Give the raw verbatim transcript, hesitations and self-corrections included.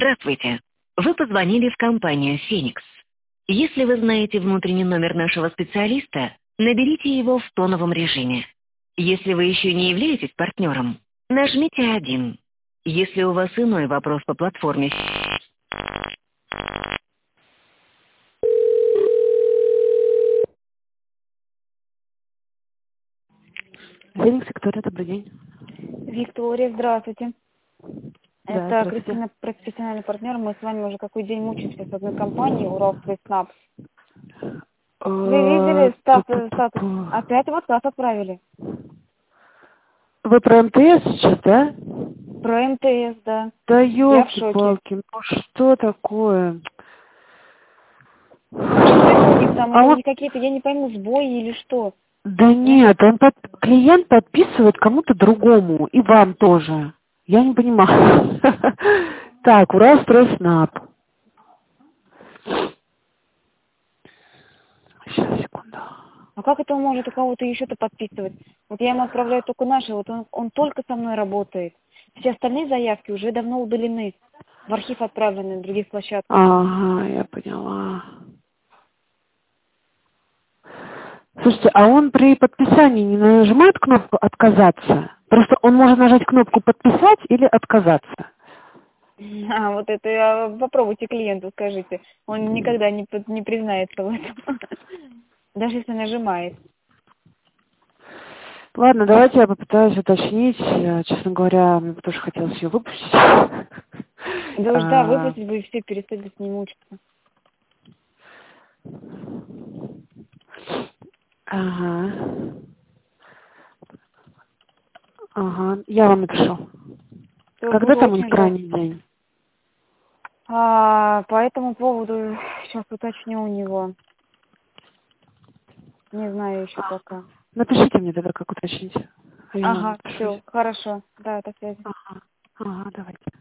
Здравствуйте. Вы позвонили в компанию «Феникс». Если вы знаете внутренний номер нашего специалиста, наберите его в тоновом режиме. Если вы еще не являетесь партнером, нажмите один. Если у вас иной вопрос по платформе... Феникс, Виктория, добрый день. Виктория, здравствуйте. Да, Это здравствуйте. Кристина, профессиональный партнер. Мы с вами уже какой день мучаемся с одной компанией, Уралстрой СНАП. Вы Э, видели статус? статус? ту-ту-ту-ту. Опять в отказ отправили. Вы про МТС сейчас, да? Про МТС, да. Да Я в шоке. елки-палки, ну что такое? Что у них там? А Это он... не какие-то, я не пойму, сбои или что? Да М? нет, он под... клиент подписывает кому-то другому, и вам тоже. Я не понимаю. Так, Уралстройснаб. Сейчас, секунду. А как это он может у кого-то еще-то подписывать? Вот я ему отправляю только наши, вот он, он только со мной работает. Все остальные заявки уже давно удалены. В архив отправлены на других площадках. Ага, я поняла. Слушайте, а он при подписании не нажимает кнопку «Отказаться»? Просто он может нажать кнопку «Подписать» или «Отказаться». А, вот это а, попробуйте клиенту, скажите. Он никогда не, под- не признается в этом. Даже если нажимает. Ладно, давайте я попытаюсь уточнить. Я, честно говоря, мне бы тоже хотелось ее выпустить. Да уж да, А, выпустить бы и все, перестать бы с ним мучиться. Ага. Ага. Я вам напишу. Все, Когда буду там он очень ждать. крайний день? А, по этому поводу сейчас уточню у него. Не знаю еще пока. Напишите мне тогда, как уточнить. А я вам Ага, напишу. все, хорошо. Да, до связи. Ага. Ага, давайте.